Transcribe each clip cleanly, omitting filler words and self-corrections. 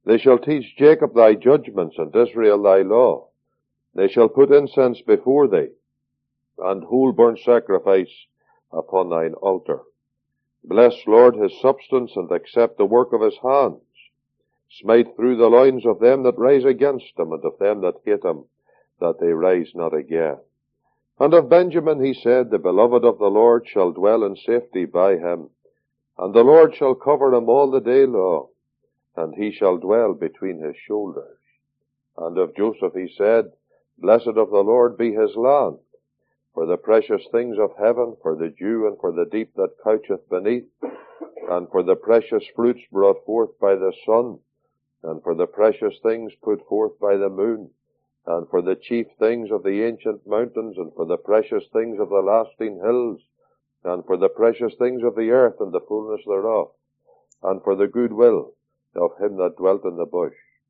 They shall teach Jacob thy judgments, and Israel thy law. They shall put incense before thee, and whole burnt sacrifice upon thine altar. Bless, Lord, his substance, and accept the work of his hands. Smite through the loins of them that rise against him, and of them that hate him, that they rise not again. And of Benjamin he said, the beloved of the Lord shall dwell in safety by him, and the Lord shall cover him all the day long, and he shall dwell between his shoulders. And of Joseph he said, blessed of the Lord be his land, for the precious things of heaven, for the dew and for the deep that coucheth beneath, and for the precious fruits brought forth by the sun, and for the precious things put forth by the moon, and for the chief things of the ancient mountains, and for the precious things of the lasting hills, and for the precious things of the earth and the fullness thereof, and for the goodwill of him that dwelt in the bush.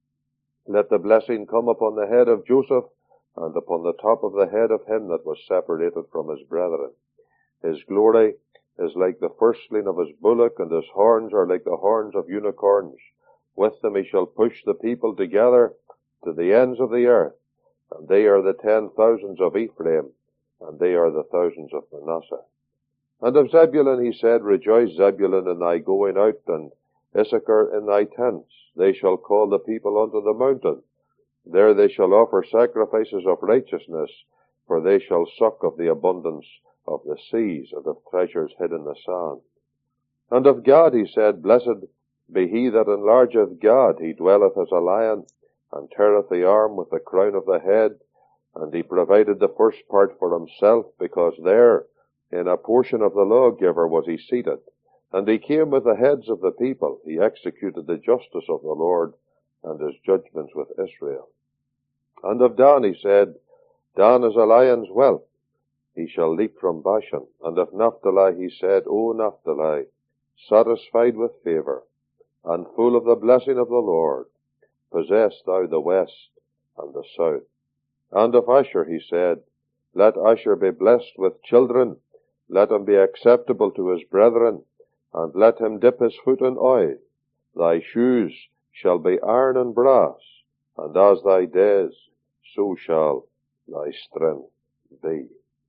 Let the blessing come upon the head of Joseph, and upon the top of the head of him that was separated from his brethren. His glory is like the firstling of his bullock, and his horns are like the horns of unicorns. With them he shall push the people together to the ends of the earth, and they are the 10,000s of Ephraim, and they are the thousands of Manasseh. And of Zebulun he said, rejoice, Zebulun, in thy going out, and Issachar in thy tents. They shall call the people unto the mountain. There they shall offer sacrifices of righteousness, for they shall suck of the abundance of the seas, and of treasures hid in the sand. And of Gad he said, blessed be he that enlargeth Gad. He dwelleth as a lion, and teareth the arm with the crown of the head. And he provided the first part for himself, because there, in a portion of the lawgiver, was he seated. And he came with the heads of the people. He executed the justice of the Lord, and his judgments with Israel. And of Dan he said, Dan is a lion's whelp. He shall leap from Bashan. And of Naphtali he said, O Naphtali, satisfied with favor, and full of the blessing of the Lord, possess thou the west and the south. And of Asher he said, let Asher be blessed with children, let him be acceptable to his brethren, and let him dip his foot in oil. Thy shoes shall be iron and brass, and as thy days, so shall thy strength be.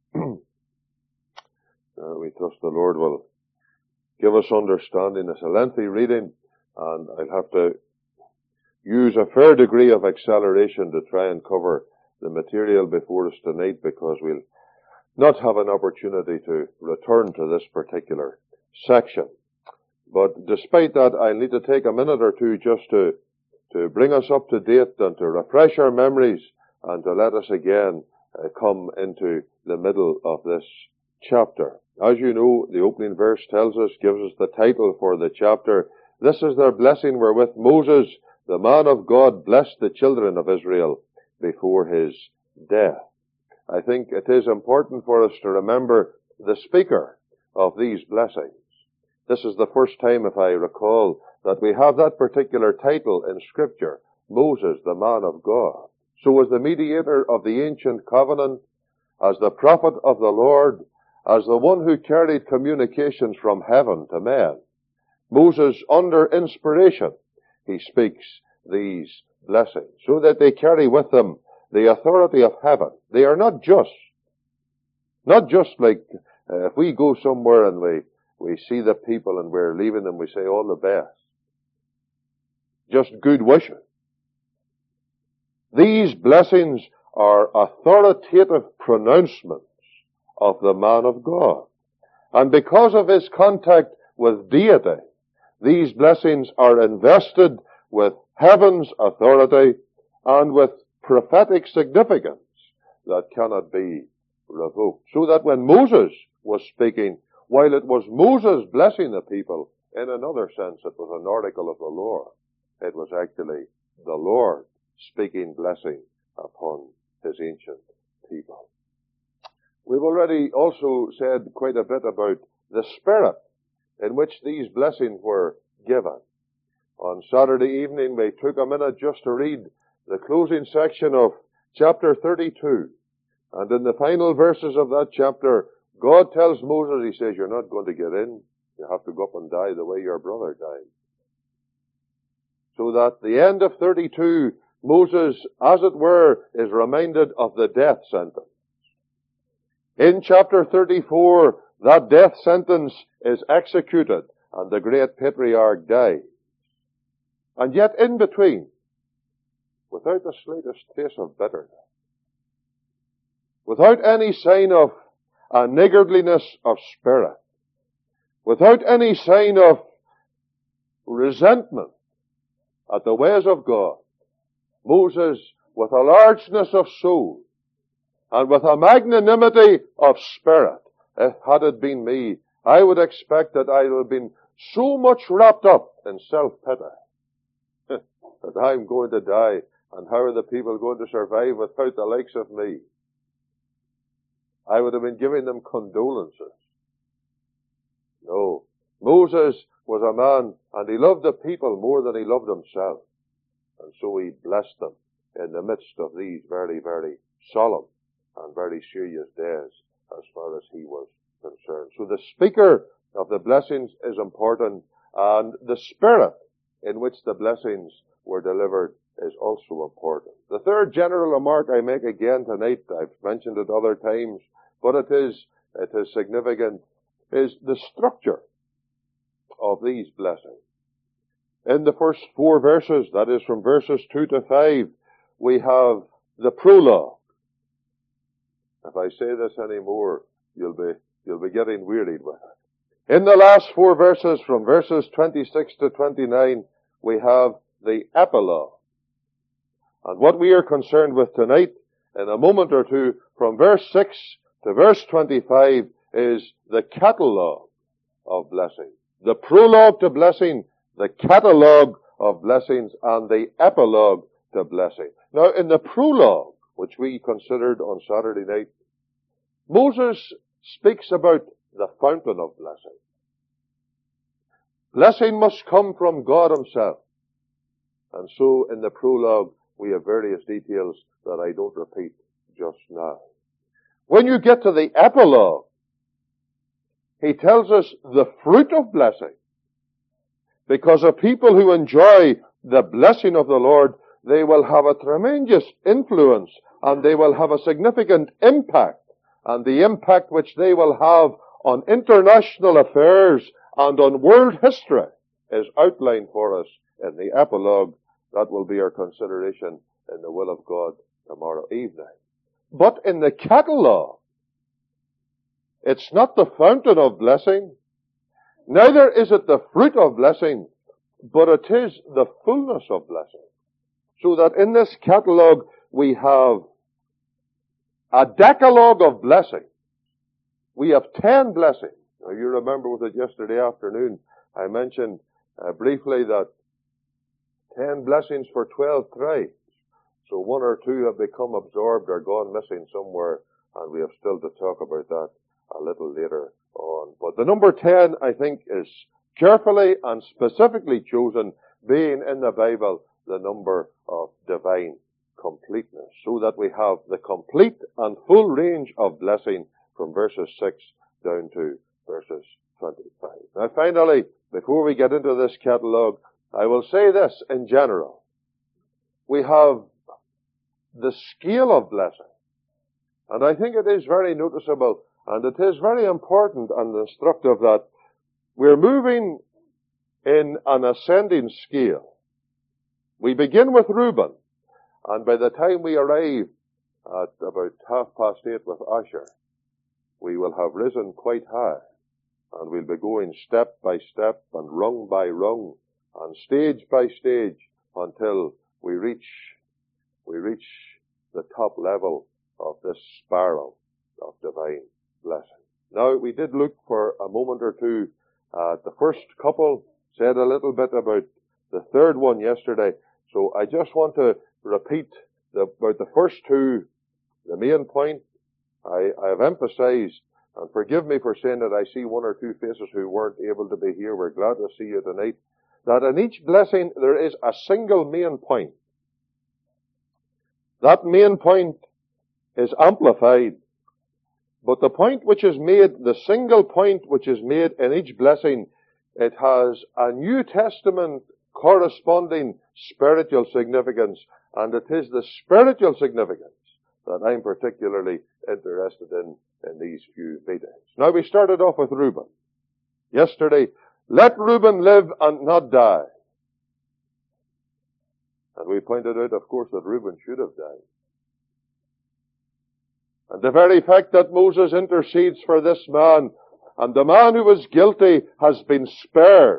We trust the Lord will give us understanding. It's a lengthy reading, and I'll have to use a fair degree of acceleration to try and cover the material before us tonight, because we'll not have an opportunity to return to this particular section. But despite that, I'll need to take a minute or two just to bring us up to date and to refresh our memories and to let us again come into the middle of this chapter. As you know, the opening verse tells us, gives us the title for the chapter. This is their blessing wherewith Moses, the man of God, blessed the children of Israel before his death. I think it is important for us to remember the speaker of these blessings. This is the first time, if I recall, that we have that particular title in Scripture, Moses, the man of God. So as the mediator of the ancient covenant, as the prophet of the Lord, as the one who carried communications from heaven to men, Moses, under inspiration, he speaks these blessings, so that they carry with them the authority of heaven. They are not just like if we go somewhere and we see the people and we're leaving them, we say all the best. Just good wishes. These blessings are authoritative pronouncements of the man of God. And because of his contact with deity, these blessings are invested with heaven's authority and with prophetic significance that cannot be revoked. So that when Moses was speaking, while it was Moses blessing the people, in another sense it was an oracle of the Lord. It was actually the Lord speaking blessing upon his ancient people. We've already also said quite a bit about the spirit in which these blessings were given. On Saturday evening we took a minute just to read the closing section of chapter 32. And in the final verses of that chapter, God tells Moses, he says, you're not going to get in. You have to go up and die the way your brother died. So that the end of 32, Moses, as it were, is reminded of the death sentence. In chapter 34, that death sentence is executed and the great patriarch dies. And yet in between, without the slightest trace of bitterness, without any sign of a niggardliness of spirit, without any sign of resentment at the ways of God, Moses, with a largeness of soul and with a magnanimity of spirit, had it been me, I would expect that I would have been so much wrapped up in self-pity that I'm going to die, and how are the people going to survive without the likes of me? I would have been giving them condolences. No. Moses was a man, and he loved the people more than he loved himself. And so he blessed them in the midst of these very, very solemn and very serious days as far as he was concerned. So the speaker of the blessings is important, and the spirit in which the blessings were delivered is also important. The third general remark I make again tonight, I've mentioned it other times, but it is significant, is the structure of these blessings. In the first 4 verses, that is from verses 2 to 5, we have the prologue. If I say this anymore, you'll be getting wearied with it. In the last 4 verses, from verses 26 to 29, we have the epilogue. And what we are concerned with tonight, in a moment or two, from verse 6 to verse 25, is the catalogue of blessing. The prologue to blessing, the catalogue of blessings, and the epilogue to blessing. Now, in the prologue, which we considered on Saturday night, Moses speaks about the fountain of blessing. Blessing must come from God himself. And so, in the prologue, we have various details that I don't repeat just now. When you get to the epilogue, he tells us the fruit of blessing. Because a people who enjoy the blessing of the Lord, they will have a tremendous influence, and they will have a significant impact. And the impact which they will have on international affairs and on world history is outlined for us in the epilogue. That will be our consideration in the will of God tomorrow evening. But in the catalogue, it's not the fountain of blessing, neither is it the fruit of blessing, but it is the fullness of blessing. So that in this catalogue we have a decalogue of blessing. We have 10 blessings. Now you remember with it yesterday afternoon, I mentioned briefly that 10 blessings for 12 tribes. So 1 or 2 have become absorbed or gone missing somewhere, and we have still to talk about that a little later on. But the number 10, I think, is carefully and specifically chosen, being in the Bible the number of divine completeness, so that we have the complete and full range of blessing from verses 6 down to verses 25. Now finally, before we get into this catalogue, I will say this in general. We have the scale of blessing. And I think it is very noticeable, and it is very important and instructive that we're moving in an ascending scale. We begin with Reuben, and by the time we arrive at about 8:30 with Asher, we will have risen quite high, and we'll be going step by step and rung by rung and stage by stage until we reach the top level of this spiral of divine blessing. Now, we did look for a moment or two at the first couple, said a little bit about the third one yesterday, so I just want to repeat about the first 2, the main point. I have emphasized, and forgive me for saying that I see 1 or 2 faces who weren't able to be here. We're glad to see you tonight. That in each blessing there is a single main point. That main point is amplified, but the point which is made, the single point which is made in each blessing, it has a New Testament corresponding spiritual significance, and it is the spiritual significance that I'm particularly interested in these few meetings. Now, we started off with Reuben. Yesterday, let Reuben live and not die. And we pointed out, of course, that Reuben should have died. And the very fact that Moses intercedes for this man, and the man who was guilty has been spared,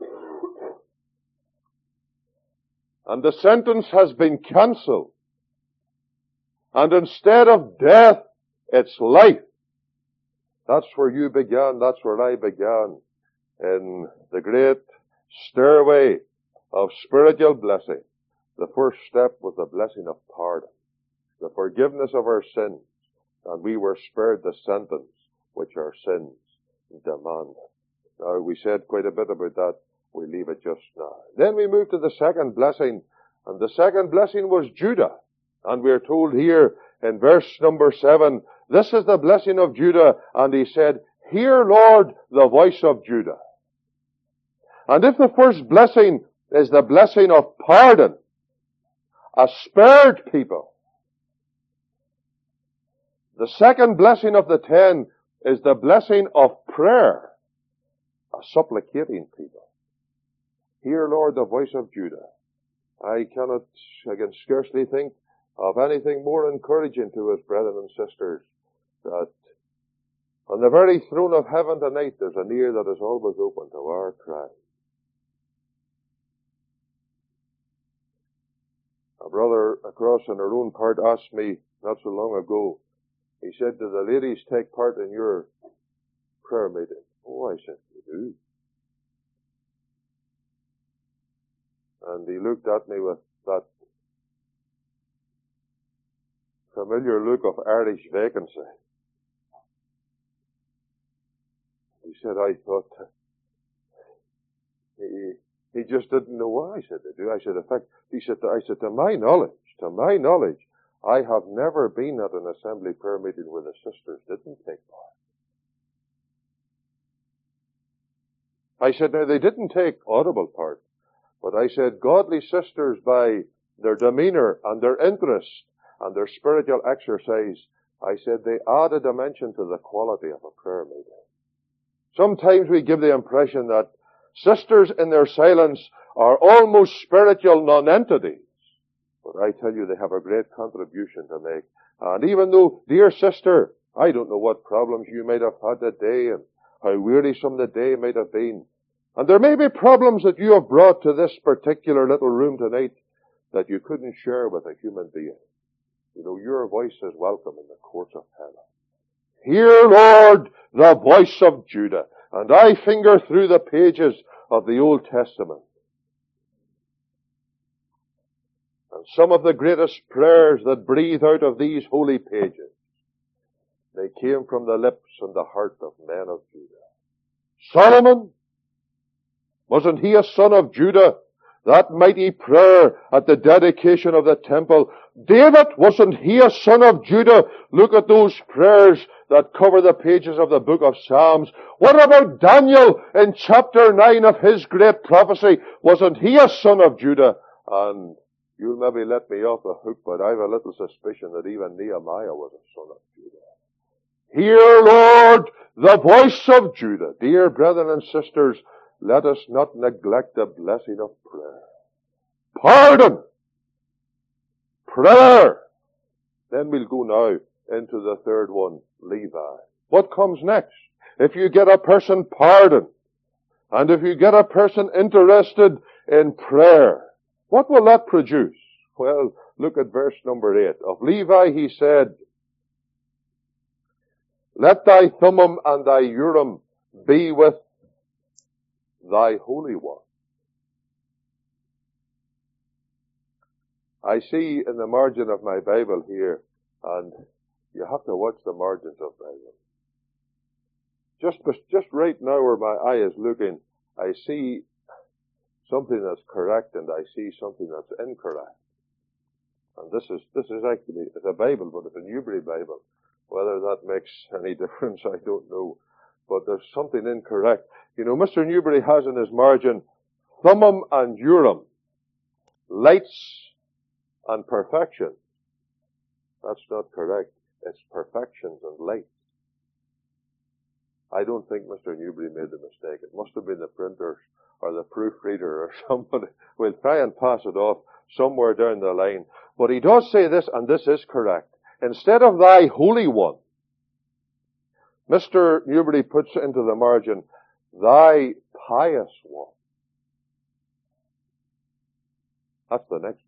and the sentence has been cancelled, and instead of death, it's life. That's where you began, that's where I began, in the great stairway of spiritual blessing. The first step was the blessing of pardon, the forgiveness of our sins, and we were spared the sentence which our sins demanded. Now, we said quite a bit about that. We leave it just now. Then we move to the second blessing, and the second blessing was Judah. And we are told here in verse number 7, this is the blessing of Judah, and he said, hear, Lord, the voice of Judah. And if the first blessing is the blessing of pardon, a spared people, the second blessing of the 10 is the blessing of prayer, a supplicating people. Hear, Lord, the voice of Judah. I can scarcely think of anything more encouraging to us, brethren and sisters, that on the very throne of heaven tonight there's an ear that is always open to our cry. A brother across in our own part asked me not so long ago, he said, do the ladies take part in your prayer meeting? Oh, I said, they do. And he looked at me with that familiar look of Irish vacancy. He said, I thought, he just didn't know why. I said, they do. I said, in fact, I said, to my knowledge, I have never been at an assembly prayer meeting where the sisters didn't take part. I said, now they didn't take audible part, but I said, godly sisters, by their demeanor and their interest and their spiritual exercise, I said, they add a dimension to the quality of a prayer meeting. Sometimes we give the impression that sisters in their silence are almost spiritual non-entities. But I tell you, they have a great contribution to make. And even though, dear sister, I don't know what problems you might have had today and how wearisome the day might have been. And there may be problems that you have brought to this particular little room tonight that you couldn't share with a human being. You know, your voice is welcome in the courts of heaven. Hear, Lord, the voice of Judah. And I finger through the pages of the Old Testament. And some of the greatest prayers that breathe out of these holy pages, they came from the lips and the heart of men of Judah. Solomon, wasn't he a son of Judah? That mighty prayer at the dedication of the temple. David, wasn't he a son of Judah? Look at those prayers that cover the pages of the book of Psalms. What about Daniel in chapter 9 of his great prophecy? Wasn't he a son of Judah? And you'll maybe let me off the hook, but I have a little suspicion that even Nehemiah was a son of Judah. Hear, Lord, the voice of Judah. Dear brethren and sisters, let us not neglect the blessing of prayer. Pardon! Prayer! Then we'll go now into the third one, Levi. What comes next? If you get a person pardoned, and if you get a person interested in prayer, what will that produce? Well, look at verse number 8. Of Levi he said, let thy Thummim and thy Urim be with thy Holy One. I see in the margin of my Bible here, and you have to watch the margins of Bible. Just right now where my eye is looking, I see something that's correct and I see something that's incorrect. And this is actually the Bible, but it's a Newbury Bible. Whether that makes any difference, I don't know. But there's something incorrect. You know, Mr. Newbury has in his margin Thummim and Urim, lights and perfection. That's not correct. It's perfections and lights. I don't think Mr. Newbury made the mistake. It must have been the printers or the proofreader or somebody. We'll try and pass it off somewhere down the line. But he does say this, and this is correct. Instead of thy Holy One, Mr. Newbury puts into the margin, thy pious one. That's the next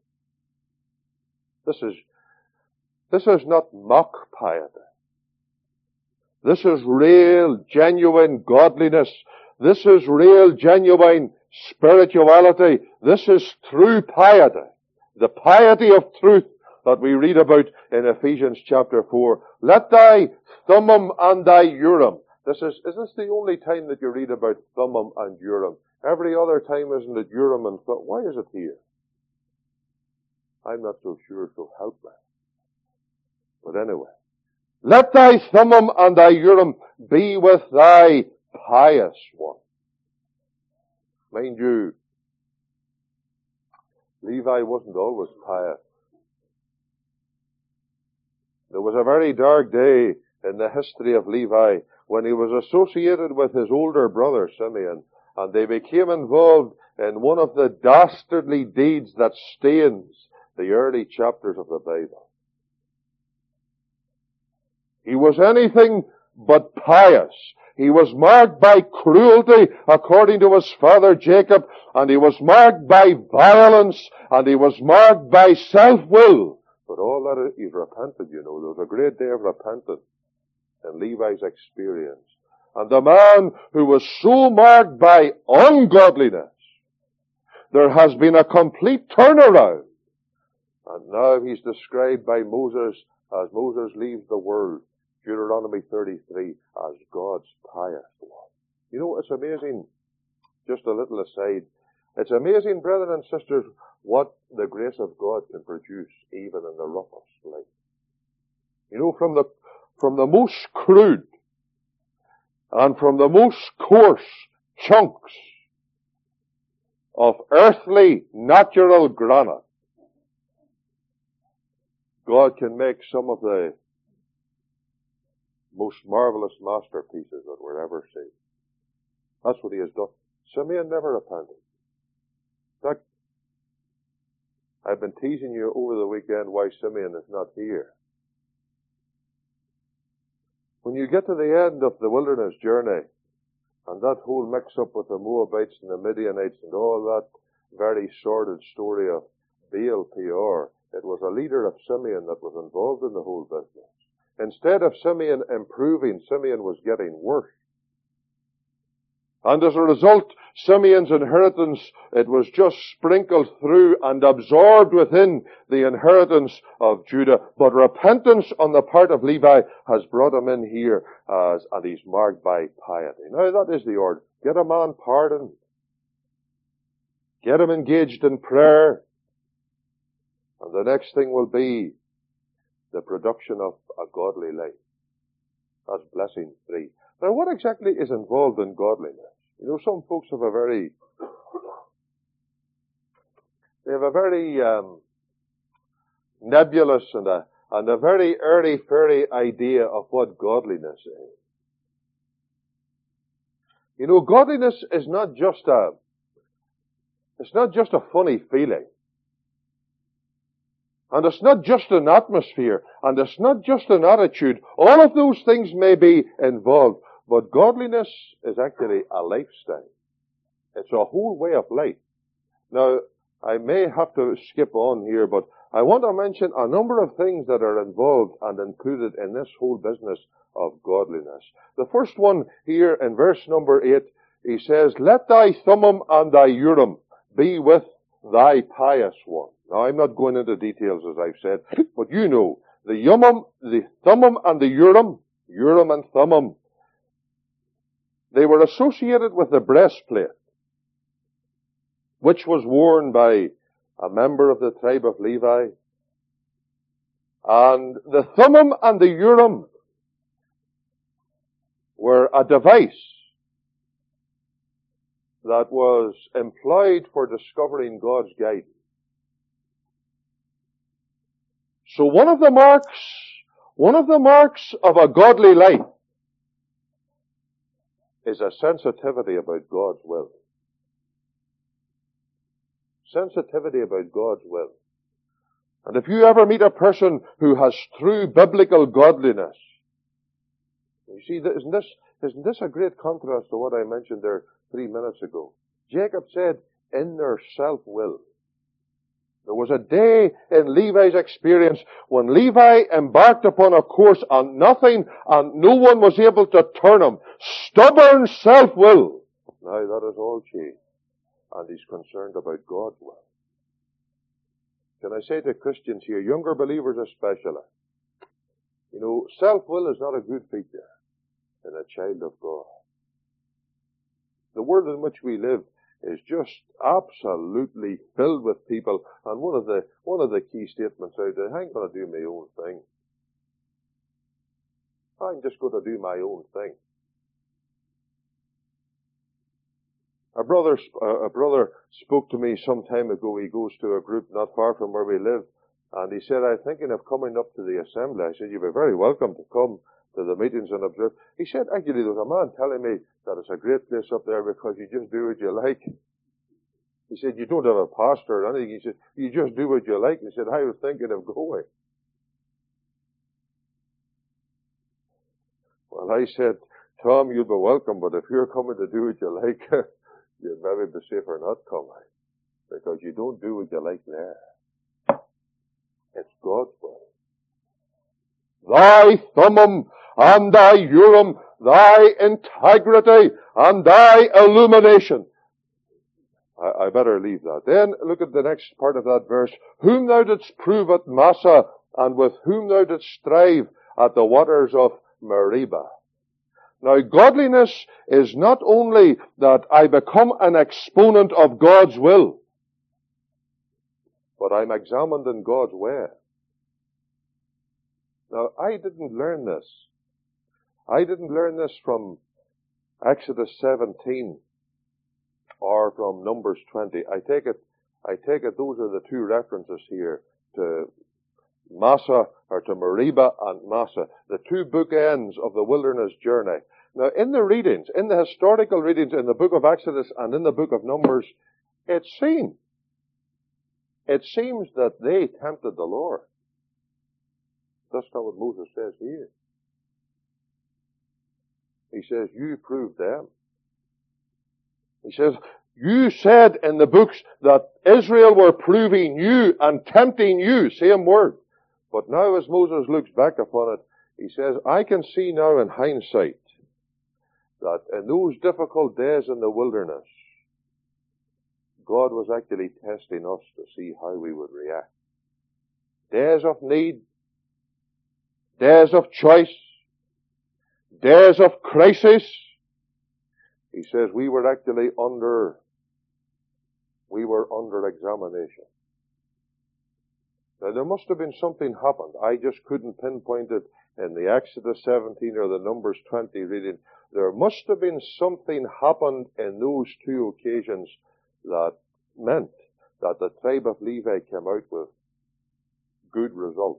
lesson. This is not mock piety. This is real, genuine godliness. This is real, genuine spirituality. This is true piety. The piety of truth that we read about in Ephesians chapter 4. Let thy Thummim and thy Urim. Is this the only time that you read about Thummim and Urim? Every other time, isn't it Urim and Thummim? Why is it here? I'm not so sure, so help me. But anyway. Let thy Thummim and thy Urim be with thy pious one. Mind you, Levi wasn't always pious. There was a very dark day in the history of Levi when he was associated with his older brother Simeon, and they became involved in one of the dastardly deeds that stains the early chapters of the Bible. He was anything but pious. He was marked by cruelty according to his father Jacob, and he was marked by violence, and he was marked by self-will. But all that, he's repented, you know. There was a great day of repentance in Levi's experience. And the man who was so marked by ungodliness, there has been a complete turnaround. And now he's described by Moses as Moses leaves the world. Deuteronomy 33 as God's pious one. You know, it's amazing, just a little aside, it's amazing, brethren and sisters, what the grace of God can produce even in the roughest life. You know, from the most crude and from the most coarse chunks of earthly, natural granite, God can make some of the most marvelous masterpieces that were ever seen. That's what he has done. Simeon never repented. In fact, I've been teasing you over the weekend why Simeon is not here. When you get to the end of the wilderness journey, and that whole mix-up with the Moabites and the Midianites and all that very sordid story of Baal Peor, it was a leader of Simeon that was involved in the whole business. Instead of Simeon improving, Simeon was getting worse. And as a result, Simeon's inheritance, it was just sprinkled through and absorbed within the inheritance of Judah. But repentance on the part of Levi has brought him in here and he's marked by piety. Now that is the order. Get a man pardoned. Get him engaged in prayer. And the next thing will be the production of a godly life. That's blessing 3. Now, what exactly is involved in godliness? You know, some folks have a very nebulous and a very airy-fairy idea of what godliness is. You know, godliness is not just a funny feeling. And it's not just an atmosphere, and it's not just an attitude. All of those things may be involved, but godliness is actually a lifestyle. It's a whole way of life. Now, I may have to skip on here, but I want to mention a number of things that are involved and included in this whole business of godliness. The first one here in verse number 8, he says, Let thy Thummim and thy Urim be with thy pious one. Now, I'm not going into details, as I've said, but you know, the Thummim and the Urim and Thummim, they were associated with the breastplate, which was worn by a member of the tribe of Levi. And the Thummim and the Urim were a device that was employed for discovering God's guidance. So one of the marks of a godly life is a sensitivity about God's will. Sensitivity about God's will. And if you ever meet a person who has true biblical godliness, you see, isn't this a great contrast to what I mentioned there 3 minutes ago? Jacob said, in their self-will. There was a day in Levi's experience when Levi embarked upon a course and nothing and no one was able to turn him. Stubborn self-will. Now that has all changed. And he's concerned about God's will. Can I say to Christians here, younger believers especially, self-will is not a good feature in a child of God. The world in which we live is just absolutely filled with people, and one of the key statements out there, I'm going to do my own thing. I'm just going to do my own thing. A brother spoke to me some time ago. He goes to a group not far from where we live, and he said, I'm thinking of coming up to the assembly. I said, you'd be very welcome to come to the meetings and observe. He said, actually, there was a man telling me that it's a great place up there because you just do what you like. He said, you don't have a pastor or anything. He said, you just do what you like. He said, I was thinking of going. Well, I said, Tom, you'll be welcome, but if you're coming to do what you like, you'd maybe be safer not coming, because you don't do what you like there. It's God's will. Thy Thummim and thy Urim, thy integrity and thy illumination. I better leave that. Then look at the next part of that verse. Whom thou didst prove at Massah, and with whom thou didst strive at the waters of Meribah. Now, godliness is not only that I become an exponent of God's will, but I'm examined in God's way. Now, I didn't learn this. I didn't learn this from Exodus 17 or from Numbers 20. I take it those are the two references here to Massah, or to Meribah and Massah, the two bookends of the wilderness journey. Now, in the readings, in the historical readings in the book of Exodus and in the book of Numbers, it seems that they tempted the Lord. That's not what Moses says here. He says, you proved them. He says, you said in the books that Israel were proving you and tempting you. Same word. But now as Moses looks back upon it, he says, I can see now in hindsight that in those difficult days in the wilderness, God was actually testing us to see how we would react. Days of need, days of choice, days of crisis. He says we were actually under examination. Now, there must have been something happened. I just couldn't pinpoint it in the Exodus 17 or the Numbers 20 reading. There must have been something happened in those two occasions that meant that the tribe of Levi came out with good results.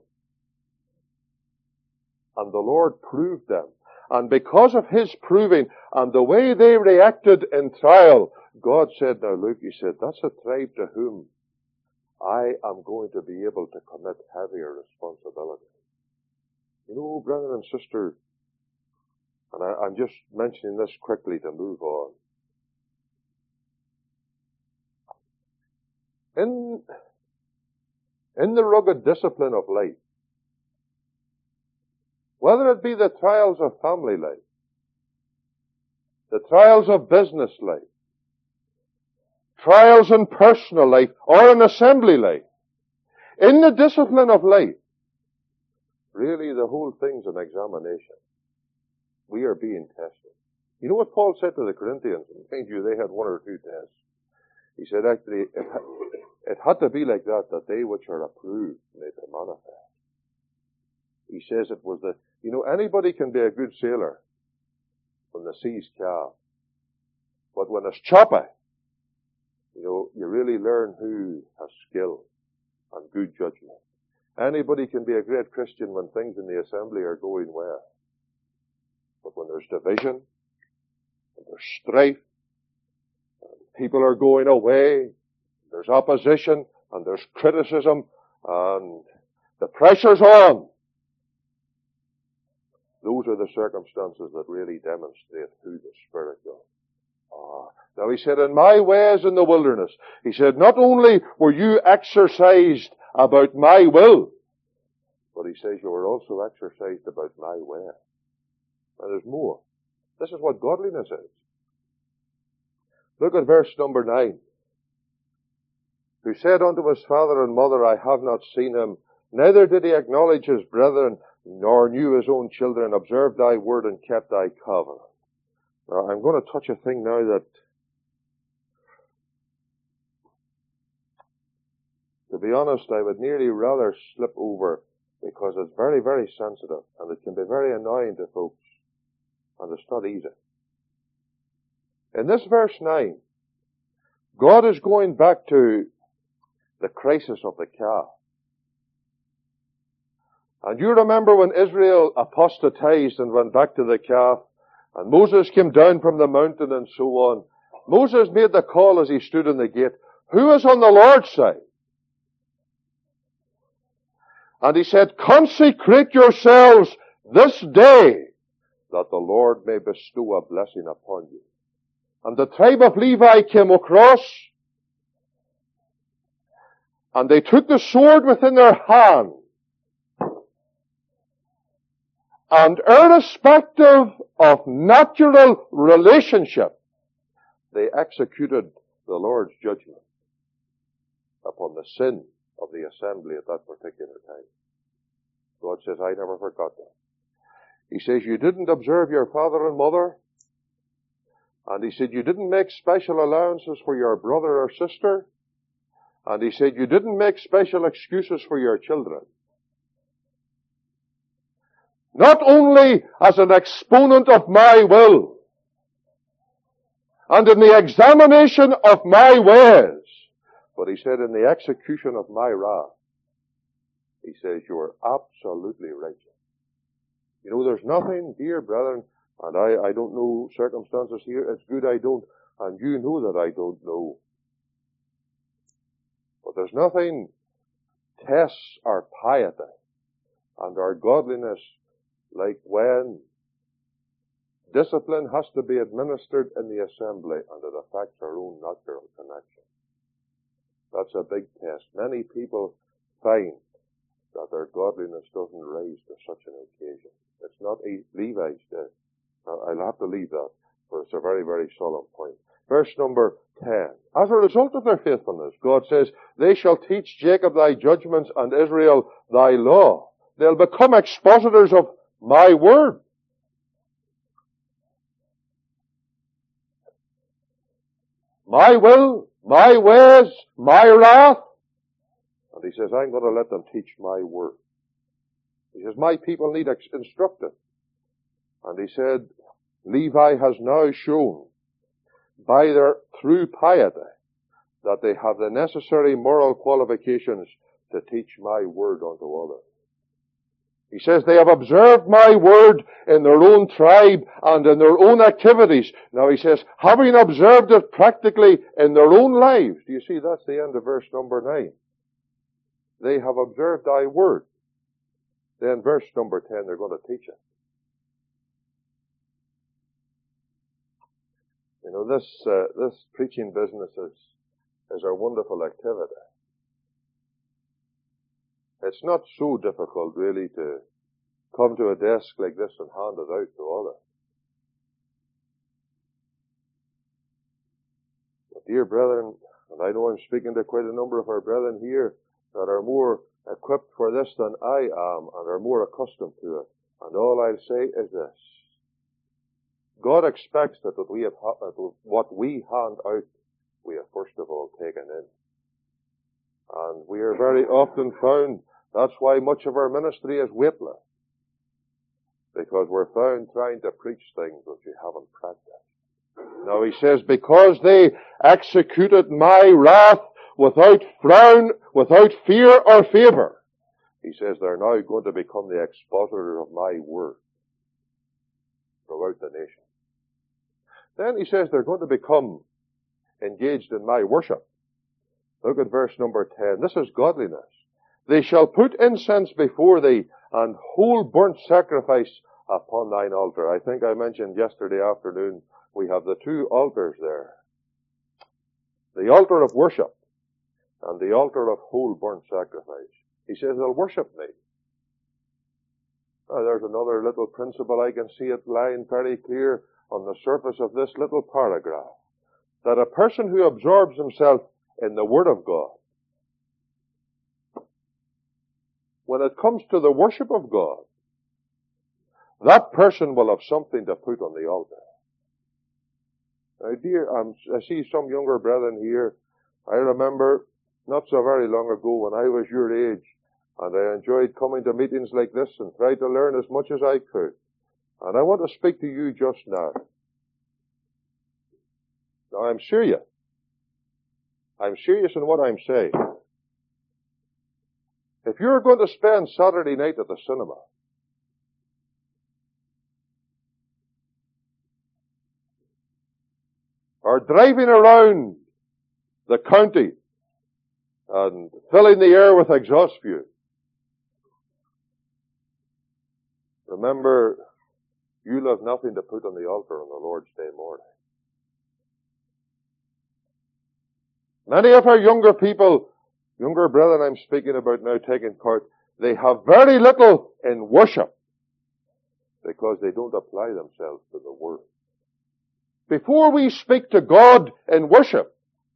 And the Lord proved them. And because of His proving and the way they reacted in trial, God said, now look, He said, that's a tribe to whom I am going to be able to commit heavier responsibility. You know, brother and sister, and I'm just mentioning this quickly to move on. In the rugged discipline of life, whether it be the trials of family life, the trials of business life, trials in personal life, or in assembly life, in the discipline of life, really the whole thing's an examination. We are being tested. You know what Paul said to the Corinthians? Mind you, they had one or two tests. He said, actually, it had to be like that they which are approved may be manifest. He says it was anybody can be a good sailor when the sea's calm. But when it's choppy, You really learn who has skill and good judgment. Anybody can be a great Christian when things in the assembly are going well. But when there's division, and there's strife, and people are going away, there's opposition, and there's criticism, and the pressure's on, those are the circumstances that really demonstrate who the Spirit of are. Now he said, in my ways in the wilderness, he said, not only were you exercised about my will, but he says you were also exercised about my way. And there's more. This is what godliness is. Look at verse number 9. Who said unto his father and mother, I have not seen him, neither did he acknowledge his brethren, nor knew his own children, observed thy word and kept thy covenant. Now, I'm going to touch a thing now that, to be honest, I would nearly rather slip over, because it's very, very sensitive, and it can be very annoying to folks, and it's not easy. In this verse 9, God is going back to the crisis of the calf. And you remember when Israel apostatized and went back to the calf, and Moses came down from the mountain and so on. Moses made the call as he stood in the gate, who is on the Lord's side? And he said, consecrate yourselves this day, that the Lord may bestow a blessing upon you. And the tribe of Levi came across, and they took the sword within their hand, and irrespective of natural relationship, they executed the Lord's judgment upon the sin of the assembly at that particular time. God says, I never forgot that. He says, you didn't observe your father and mother. And he said, you didn't make special allowances for your brother or sister. And he said, you didn't make special excuses for your children. Not only as an exponent of my will, and in the examination of my ways, but he said, in the execution of my wrath, he says, you are absolutely righteous. You know, there's nothing, dear brethren, and I don't know circumstances here, it's good I don't, and you know that I don't know. But there's nothing tests our piety and our godliness like when discipline has to be administered in the assembly and it affects our own natural connection. That's a big test. Many people find that their godliness doesn't rise to such an occasion. It's not Levi's day. I'll have to leave that, but it's a very, very solemn point. Verse number 10. As a result of their faithfulness, God says, they shall teach Jacob thy judgments and Israel thy law. They'll become expositors of my word. My will, my ways, my wrath. And he says, I'm going to let them teach my word. He says, my people need instructed. And he said, Levi has now shown by their true piety that they have the necessary moral qualifications to teach my word unto others. He says they have observed my word in their own tribe and in their own activities. Now he says, having observed it practically in their own lives. Do you see, that's the end of verse number 9. They have observed thy word. Then verse number 10, they're going to teach it. You know, this preaching business is a wonderful activity. It's not so difficult, really, to come to a desk like this and hand it out to others. But dear brethren, and I know I'm speaking to quite a number of our brethren here that are more equipped for this than I am and are more accustomed to it. And all I'll say is this. God expects that what we hand out, we have first of all taken in. And we are very often found, that's why much of our ministry is weightless. Because we're found trying to preach things which we haven't practiced. Now he says, because they executed my wrath without frown, without fear or favor. He says they're now going to become the expositors of my word throughout the nation. Then he says they're going to become engaged in my worship. Look at verse number 10. This is godliness. They shall put incense before thee and whole burnt sacrifice upon thine altar. I think I mentioned yesterday afternoon we have the two altars there. The altar of worship and the altar of whole burnt sacrifice. He says they'll worship me. Now, there's another little principle. I can see it lying very clear on the surface of this little paragraph. That a person who absorbs himself in the Word of God, when it comes to the worship of God, that person will have something to put on the altar. Now, dear, I see some younger brethren here. I remember not so very long ago when I was your age, and I enjoyed coming to meetings like this and tried to learn as much as I could. And I want to speak to you just now. Now, I'm serious. I'm serious in what I'm saying. If you're going to spend Saturday night at the cinema, or driving around the county and filling the air with exhaust fumes, remember, you'll have nothing to put on the altar on the Lord's Day morning. Many of our younger people, younger brethren I'm speaking about now taking part, they have very little in worship because they don't apply themselves to the Word. Before we speak to God in worship,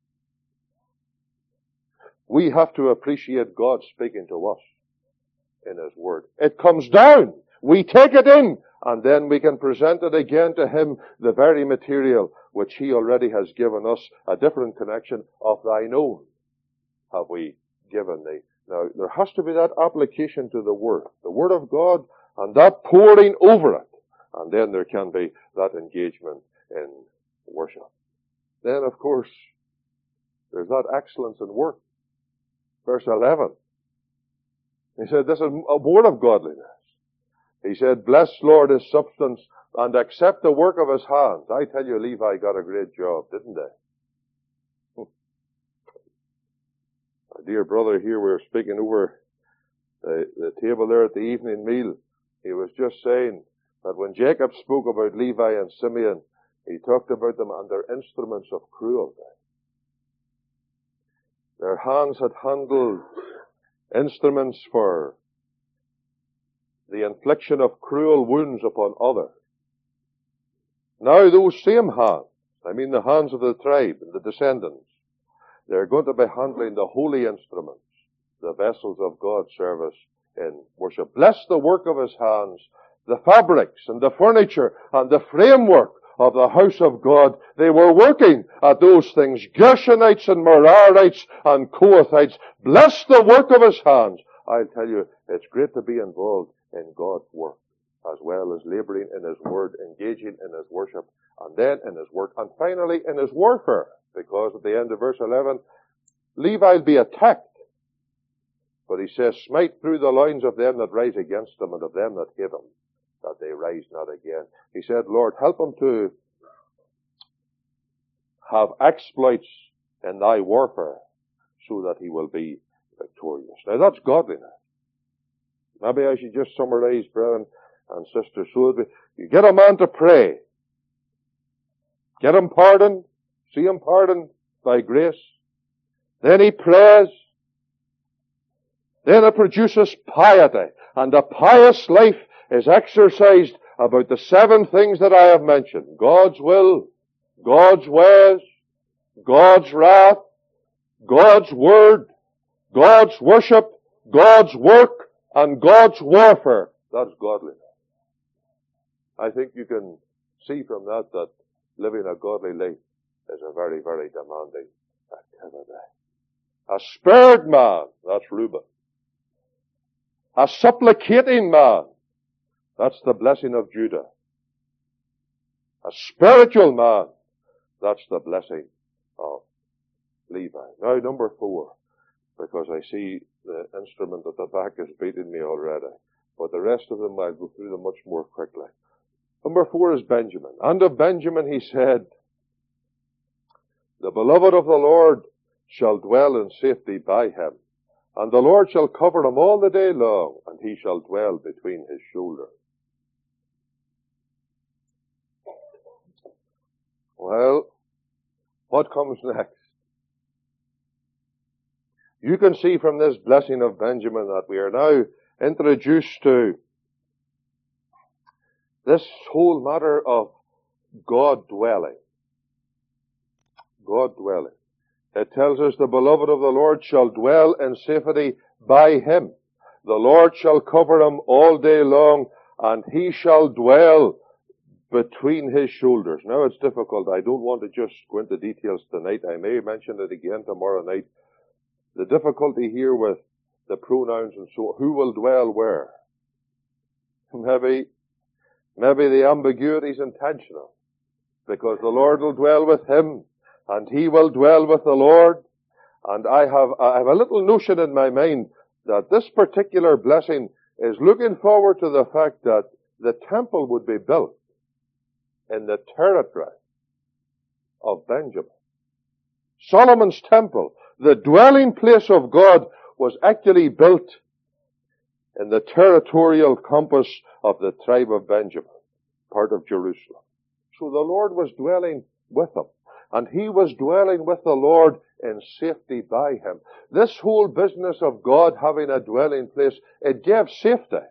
we have to appreciate God speaking to us in His Word. It comes down. We take it in, and then we can present it again to Him, the very material which He already has given us, a different connection of thine own have we given thee. Now, there has to be that application to the Word of God, and that pouring over it. And then there can be that engagement in worship. Then, of course, there's that excellence in work. Verse 11. He said, this is a word of godliness. He said, bless Lord his substance and accept the work of his hands. I tell you, Levi got a great job, didn't they? Our dear brother here, we were speaking over the table there at the evening meal. He was just saying that when Jacob spoke about Levi and Simeon, he talked about them and their instruments of cruelty. Their hands had handled instruments for the infliction of cruel wounds upon others. Now those same hands, I mean the hands of the tribe and the descendants, they're going to be handling the holy instruments, the vessels of God's service in worship. Bless the work of his hands, the fabrics and the furniture and the framework of the house of God. They were working at those things. Gershonites and Merarites and Kohathites. Bless the work of his hands. I'll tell you, it's great to be involved in God's work, as well as laboring in his word, engaging in his worship, and then in his work, and finally in his warfare. Because at the end of verse 11, Levi will be attacked. But he says, smite through the loins of them that rise against them, and of them that hate him, that they rise not again. He said, Lord, help him to have exploits in thy warfare, so that he will be victorious. Now that's godliness. Maybe I should just summarize, brethren and sisters. So you get a man to pray. Get him pardoned. See him pardoned by grace. Then he prays. Then it produces piety. And a pious life is exercised about the 7 things that I have mentioned. God's will, God's ways, God's wrath, God's word, God's worship, God's work, and God's warfare. That's godliness. I think you can see from that living a godly life is a very, very demanding activity. A spared man, that's Reuben. A supplicating man, that's the blessing of Judah. A spiritual man, That's the blessing of Levi. Now, number 4, because I see the instrument at the back is beating me already. But the rest of them, I'll go through them much more quickly. Number 4 is Benjamin. And of Benjamin he said, the beloved of the Lord shall dwell in safety by him, and the Lord shall cover him all the day long, and he shall dwell between his shoulders. Well, what comes next? You can see from this blessing of Benjamin that we are now introduced to this whole matter of God dwelling. God dwelling. It tells us the beloved of the Lord shall dwell in safety by him. The Lord shall cover him all day long, and he shall dwell between his shoulders. Now it's difficult. I don't want to just go into details tonight. I may mention it again tomorrow night. The difficulty here with the pronouns and so on. Who will dwell where? Maybe the ambiguity is intentional. Because the Lord will dwell with him, and he will dwell with the Lord. And I have a little notion in my mind that this particular blessing is looking forward to the fact that the temple would be built in the territory of Benjamin. Solomon's temple, the dwelling place of God, was actually built in the territorial compass of the tribe of Benjamin, part of Jerusalem. So the Lord was dwelling with them, and he was dwelling with the Lord in safety by him. This whole business of God having a dwelling place, it gave safety.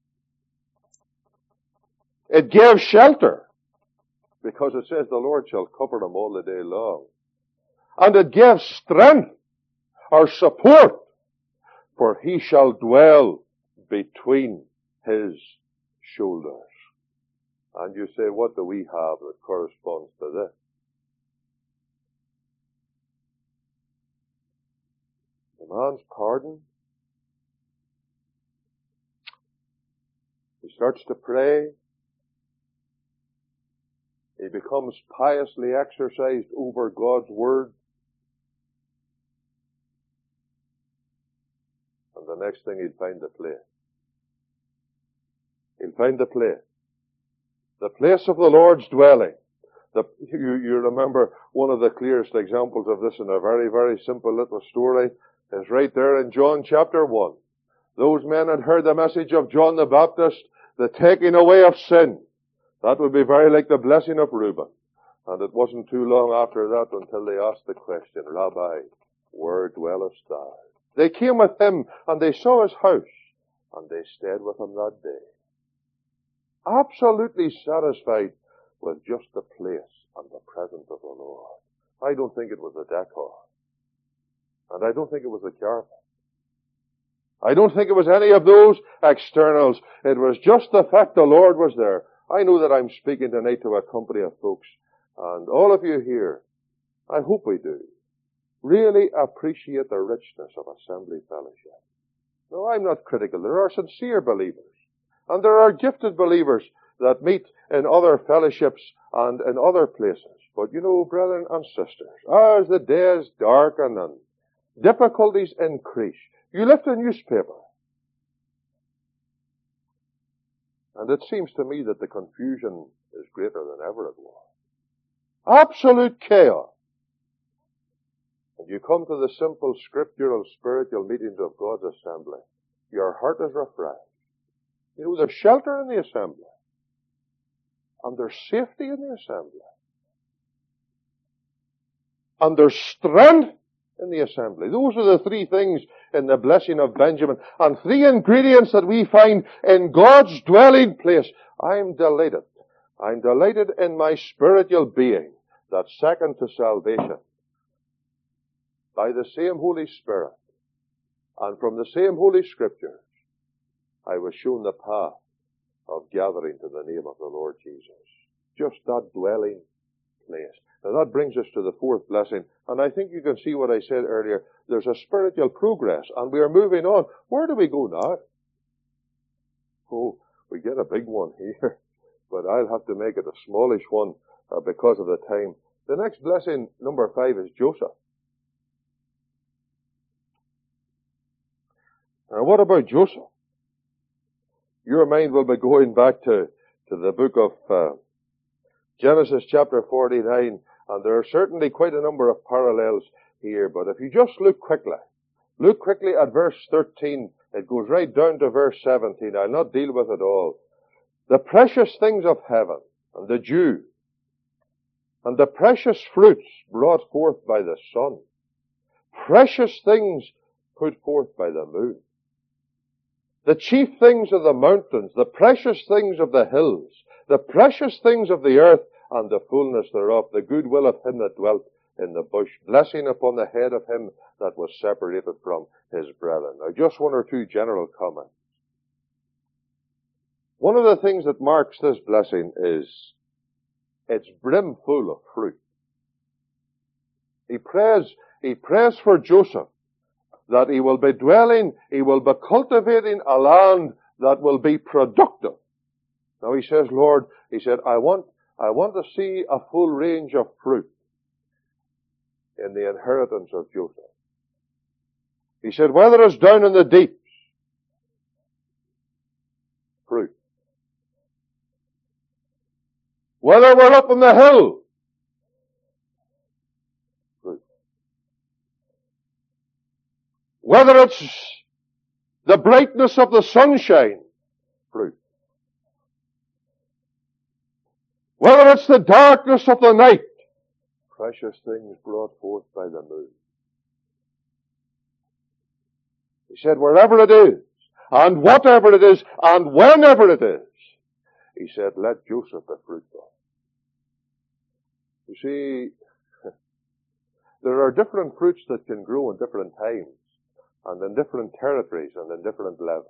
It gave shelter, because it says the Lord shall cover them all the day long. And it gave strength or support, for he shall dwell between his shoulders. And you say, what do we have that corresponds to this? The man's pardon. He starts to pray. He becomes piously exercised over God's word. And the next thing, he'll find the place. He'll find the place. The place of the Lord's dwelling. You remember one of the clearest examples of this in a very, very simple little story is right there in John chapter 1. Those men had heard the message of John the Baptist, the taking away of sin. That would be very like the blessing of Reuben. And it wasn't too long after that until they asked the question, Rabbi, where dwellest thou? They came with him, and they saw his house, and they stayed with him that day. Absolutely satisfied with just the place and the presence of the Lord. I don't think it was the decor. And I don't think it was the carpet. I don't think it was any of those externals. It was just the fact the Lord was there. I know that I'm speaking tonight to a company of folks, and all of you here, I hope we do, really appreciate the richness of assembly fellowship. No, I'm not critical. There are sincere believers, and there are gifted believers that meet in other fellowships and in other places. But you know, brethren and sisters, as the days darken and difficulties increase, you lift a newspaper, and it seems to me that the confusion is greater than ever it was. Absolute chaos. And you come to the simple scriptural, spiritual meetings of God's assembly. Your heart is refreshed. You know, there's shelter in the assembly. And there's safety in the assembly. And there's strength in the assembly. Those are the three things in the blessing of Benjamin. And three ingredients that we find in God's dwelling place. I'm delighted. I'm delighted in my spiritual being that second to salvation, by the same Holy Spirit and from the same Holy Scriptures, I was shown the path of gathering to the name of the Lord Jesus. Just that dwelling place. Now that brings us to the fourth blessing, and I think you can see what I said earlier. There's a spiritual progress, and we are moving on. Where do we go now? Oh, we get a big one here, but I'll have to make it a smallish one because of the time. The next blessing, number 5, is Joseph. Now, what about Joseph? Your mind will be going back to the book of Genesis chapter 49, and there are certainly quite a number of parallels here, but if you just look quickly at verse 13, it goes right down to verse 17. I'll not deal with it all. The precious things of heaven, and the dew, and the precious fruits brought forth by the sun, precious things put forth by the moon, the chief things of the mountains, the precious things of the hills, the precious things of the earth, and the fullness thereof, the goodwill of him that dwelt in the bush, blessing upon the head of him that was separated from his brethren. Now, just one or two general comments. One of the things that marks this blessing is it's brimful of fruit. He prays for Joseph that he will be cultivating a land that will be productive. Now he says, Lord, I want to see a full range of fruit in the inheritance of Joseph. He said, whether it's down in the deeps, fruit. Whether we're up on the hill, fruit. Whether it's the brightness of the sunshine, fruit. Whether it's the darkness of the night, precious things brought forth by the moon. He said, wherever it is, and whatever it is, and whenever it is, he said, let Joseph be fruitful. You see, there are different fruits that can grow in different times, and in different territories, and in different levels.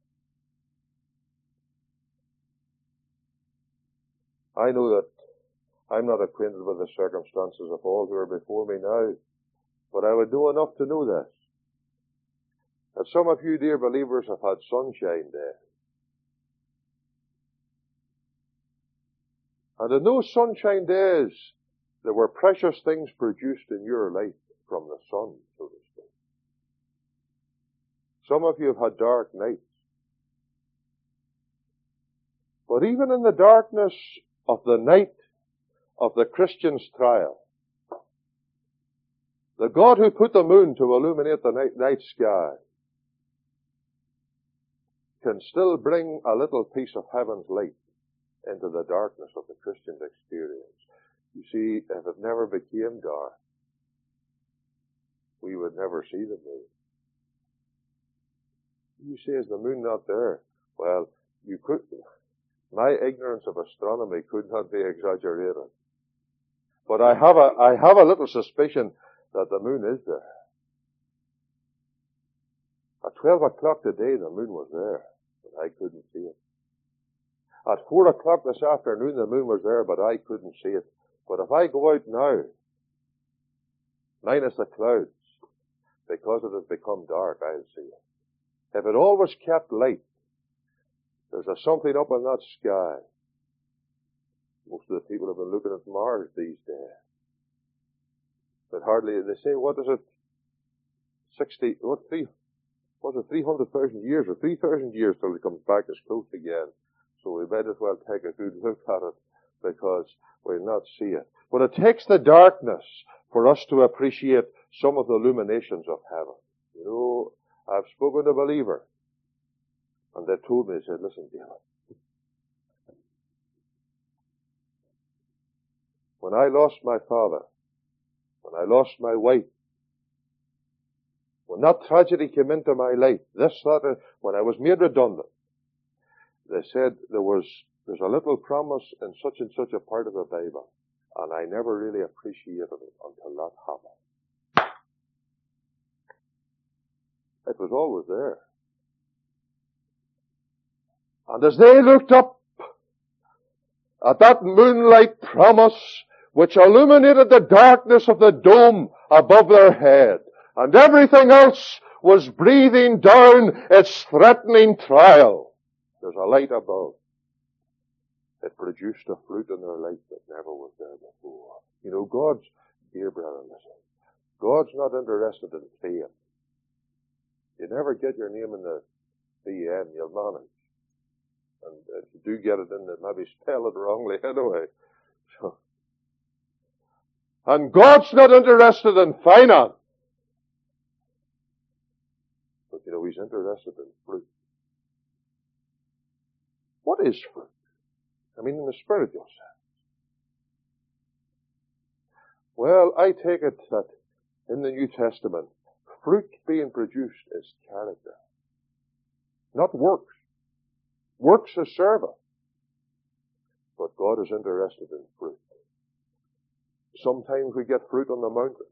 I know that I'm not acquainted with the circumstances of all who are before me now, but I would know enough to know this, that some of you, dear believers, have had sunshine days. And in those sunshine days, there were precious things produced in your life from the sun, so to speak. Some of you have had dark nights. But even in the darkness of the night of the Christian's trial, the God who put the moon to illuminate the night sky can still bring a little piece of heaven's light into the darkness of the Christian's experience. You see, if it never became dark, we would never see the moon. You say, is the moon not there? Well, my ignorance of astronomy could not be exaggerated. But I have a little suspicion that the moon is there. At 12 o'clock today, the moon was there, but I couldn't see it. At 4 o'clock this afternoon, the moon was there, but I couldn't see it. But if I go out now, minus the clouds, because it has become dark, I'll see it. If it always kept light, there's something up in that sky. Most of the people have been looking at Mars these days. But hardly, they say, what is it? 300,000 years or 3,000 years till it comes back as close again. So we might as well take a good look at it because we'll not see it. But it takes the darkness for us to appreciate some of the illuminations of heaven. You know, I've spoken to a believer and they told me, they said, listen, David, when I lost my father, when I lost my wife, when that tragedy came into my life, when I was made redundant, they said there's a little promise in such and such a part of the Bible, and I never really appreciated it until that happened. It was always there. And as they looked up at that moonlight promise which illuminated the darkness of the dome above their head, and everything else was breathing down its threatening trial, there's a light above. It produced a fruit in their life that never was there before. You know, God's, dear brother, listen, God's not interested in fame. You never get your name in the BN, you'll manage. And if you do get it in there, maybe spell it wrongly anyway. So, and God's not interested in finance. But you know, He's interested in fruit. What is fruit? I mean, in the spiritual sense. Well, I take it that in the New Testament, fruit being produced is character. Not works. Works is service. But God is interested in fruit. Sometimes we get fruit on the mountain.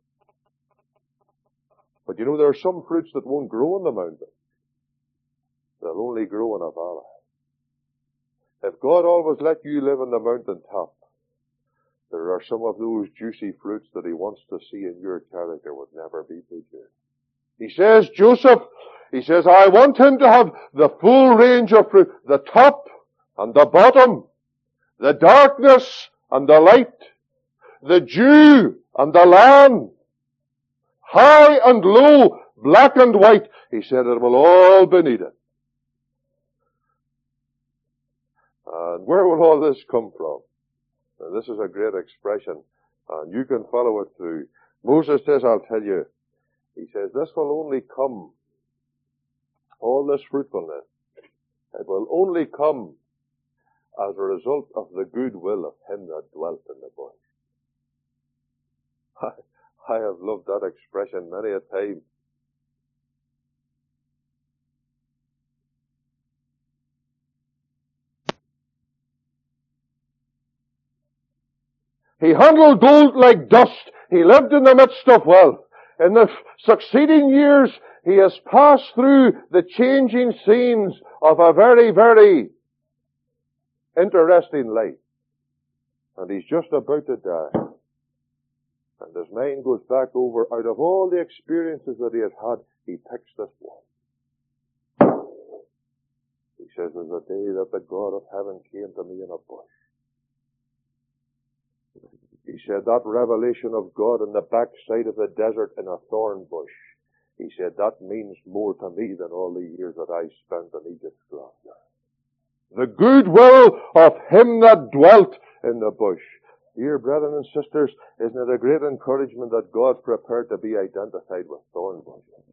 But you know, there are some fruits that won't grow on the mountain. They'll only grow in a valley. If God always let you live on the mountain top, there are some of those juicy fruits that He wants to see in your character would never be produced. He says, Joseph, he says, I want him to have the full range of fruit, the top and the bottom, the darkness and the light, the dew and the land, high and low, black and white. He said it will all be needed. And where will all this come from? Now, this is a great expression, and you can follow it through. Moses says, I'll tell you, he says, this will only come, all this fruitfulness, it will only come as a result of the goodwill of him that dwelt in the bush. I have loved that expression many a time. He handled gold like dust. He lived in the midst of wealth. In the succeeding years, he has passed through the changing scenes of a very, very interesting life. And he's just about to die. And his mind goes back over, out of all the experiences that he has had, he picks this one. He says, there's a day that the God of heaven came to me in a bush. He said, that revelation of God in the backside of the desert in a thorn bush. He said, that means more to me than all the years that I spent in Egypt's grandeur. The goodwill of him that dwelt in the bush. Dear brethren and sisters, isn't it a great encouragement that God's prepared to be identified with thorn bushes?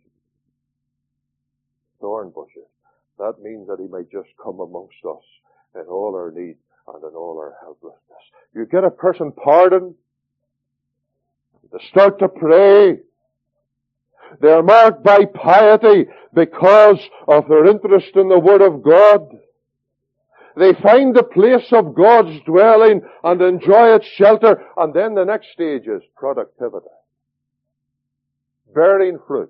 Thorn bushes. That means that he may just come amongst us in all our need and in all our helplessness. You get a person pardoned, they start to pray. They're marked by piety because of their interest in the Word of God. They find the place of God's dwelling and enjoy its shelter. And then the next stage is productivity. Bearing fruit.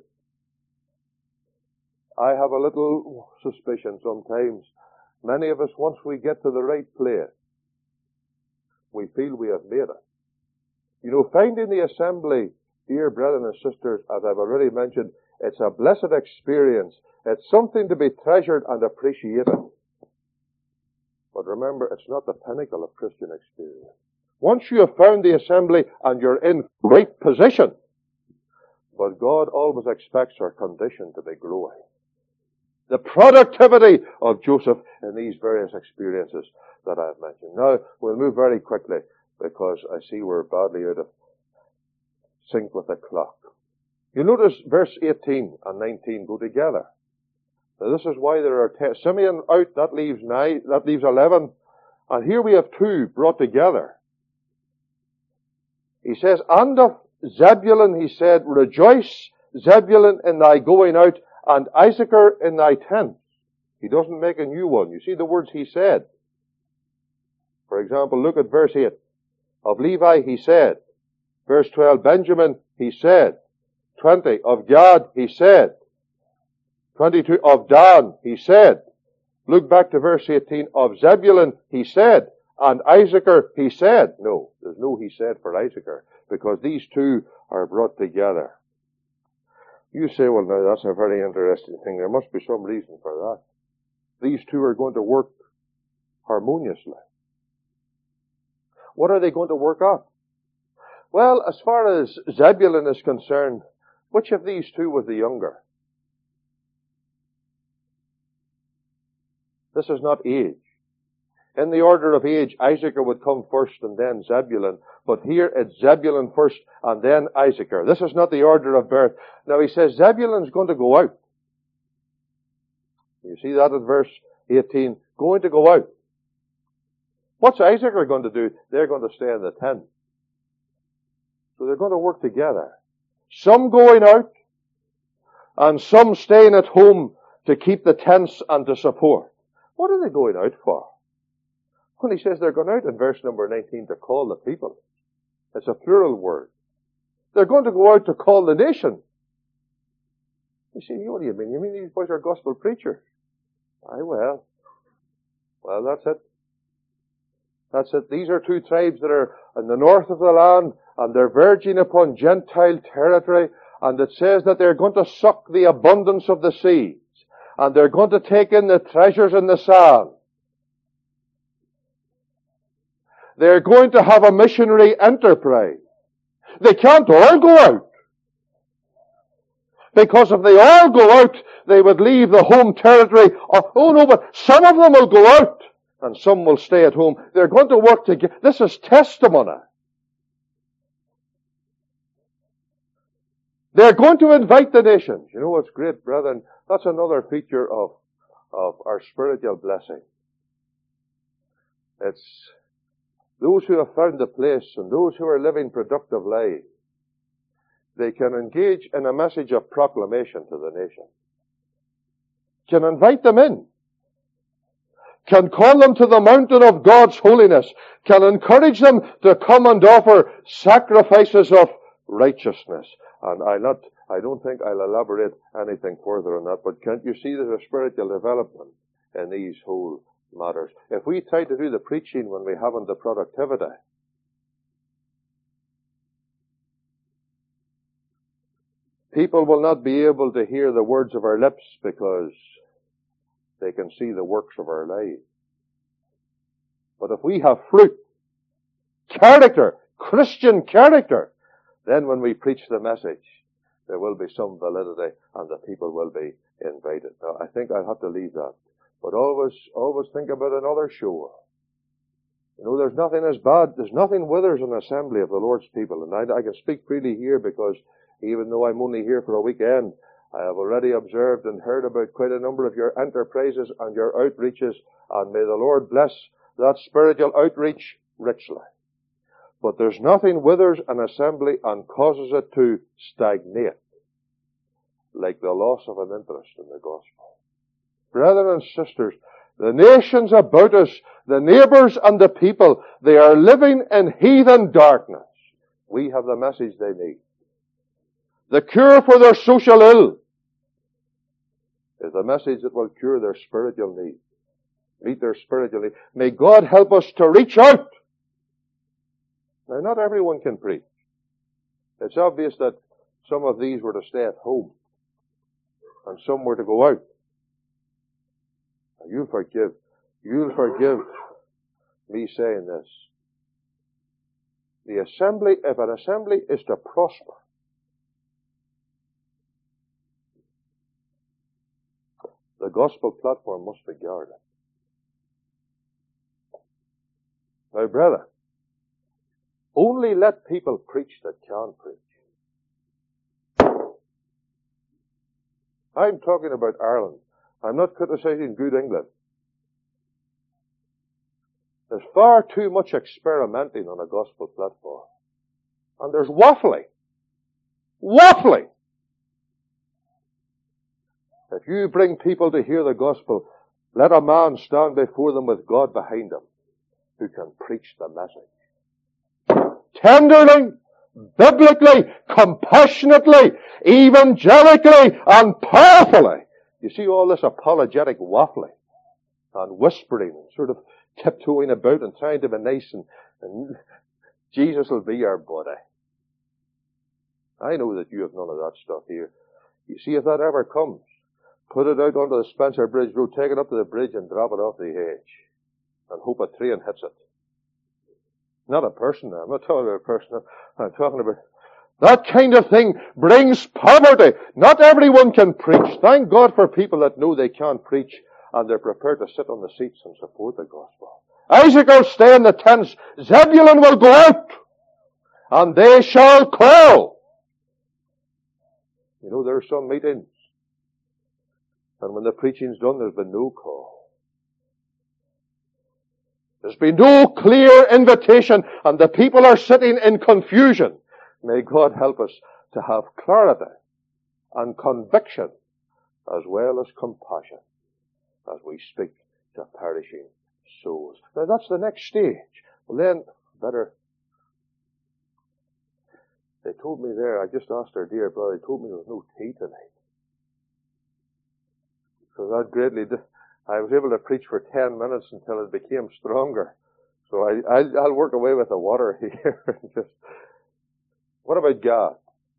I have a little suspicion sometimes. Many of us, once we get to the right place, we feel we have made it. You know, finding the assembly, dear brethren and sisters, as I've already mentioned, it's a blessed experience. It's something to be treasured and appreciated. But remember, it's not the pinnacle of Christian experience. Once you have found the assembly and you're in great position, but God always expects our condition to be growing. The productivity of Joseph in these various experiences that I've mentioned. Now, we'll move very quickly because I see we're badly out of sync with the clock. You notice verse 18 and 19 go together. Now, this is why there are 10. Simeon out, that leaves 9, that leaves 11. And here we have 2 brought together. He says, and of Zebulun, he said, rejoice, Zebulun, in thy going out, and Issachar in thy tent. He doesn't make a new one. You see the words he said. For example, look at verse 8. Of Levi, he said. Verse 12, Benjamin, he said. 20, of Gad, he said. 22, of Dan, he said. Look back to verse 18. Of Zebulun, he said. And Issachar, he said. No, there's no he said for Issachar, because these 2 are brought together. You say, well, now that's a very interesting thing. There must be some reason for that. These 2 are going to work harmoniously. What are they going to work on? Well, as far as Zebulun is concerned, which of these two was the younger? This is not age. In the order of age, Issachar would come first and then Zebulun. But here it's Zebulun first and then Issachar. This is not the order of birth. Now he says Zebulun's going to go out. You see that in verse 18. Going to go out. What's Issachar going to do? They're going to stay in the tent. So they're going to work together. Some going out and some staying at home to keep the tents and to support. What are they going out for? When he says they're going out in verse number 19 to call the people. It's a plural word. They're going to go out to call the nation. You see, what do you mean? You mean these boys are gospel preachers? Aye, well, that's it. That's it. These are two tribes that are in the north of the land, and they're verging upon Gentile territory, and it says that they're going to suck the abundance of the seas, and they're going to take in the treasures in the sand. They're going to have a missionary enterprise. They can't all go out. Because if they all go out, they would leave the home territory. But some of them will go out and some will stay at home. They're going to work together. This is testimony. They're going to invite the nations. You know what's great, brethren? That's another feature of our spiritual blessing. It's those who have found a place and those who are living productive lives. They can engage in a message of proclamation to the nation. Can invite them in. Can call them to the mountain of God's holiness. Can encourage them to come and offer sacrifices of righteousness. And I don't think I'll elaborate anything further on that, but can't you see there's a spiritual development in these whole matters? If we try to do the preaching when we haven't the productivity, people will not be able to hear the words of our lips because they can see the works of our lives. But if we have fruit, character, Christian character, then when we preach the message, there will be some validity and the people will be invited. Now, I think I'll have to leave that. But always think about another show. You know, there's nothing as bad, there's nothing withers an assembly of the Lord's people. And I can speak freely here because even though I'm only here for a weekend, I have already observed and heard about quite a number of your enterprises and your outreaches, and may the Lord bless that spiritual outreach richly. But there's nothing withers an assembly and causes it to stagnate like the loss of an interest in the gospel. Brethren and sisters, the nations about us, the neighbours and the people, they are living in heathen darkness. We have the message they need. The cure for their social ill is the message that will cure their spiritual need. Meet their spiritual need. May God help us to reach out. Now, not everyone can preach. It's obvious that some of these were to stay at home and some were to go out. Now, you'll forgive me saying this. The assembly, if an assembly is to prosper, the gospel platform must be guarded. Now, brother, only let people preach that can preach. I'm talking about Ireland. I'm not criticizing good England. There's far too much experimenting on a gospel platform. And there's waffling. Waffling! If you bring people to hear the gospel, let a man stand before them with God behind him who can preach the message. Tenderly, biblically, compassionately, evangelically, and powerfully. You see all this apologetic waffling and whispering and sort of tiptoeing about and trying to be nice and Jesus will be your buddy. I know that you have none of that stuff here. You see, if that ever comes, put it out onto the Spencer Bridge Road, take it up to the bridge and drop it off the edge and hope a train hits it. Not a person. I'm not talking about a person. I'm talking about that kind of thing brings poverty. Not everyone can preach. Thank God for people that know they can't preach and they're prepared to sit on the seats and support the gospel. Isaac will stay in the tents. Zebulun will go out. And they shall call. You know, there are some meetings. And when the preaching's done, there's been no call. There's been no clear invitation, and the people are sitting in confusion. May God help us to have clarity and conviction as well as compassion as we speak to perishing souls. Now that's the next stage. Well then, they told me there, I just asked our dear brother, they told me there was no tea tonight. So that greatly, I was able to preach for 10 minutes until it became stronger. So I'll work away with the water here. What about God?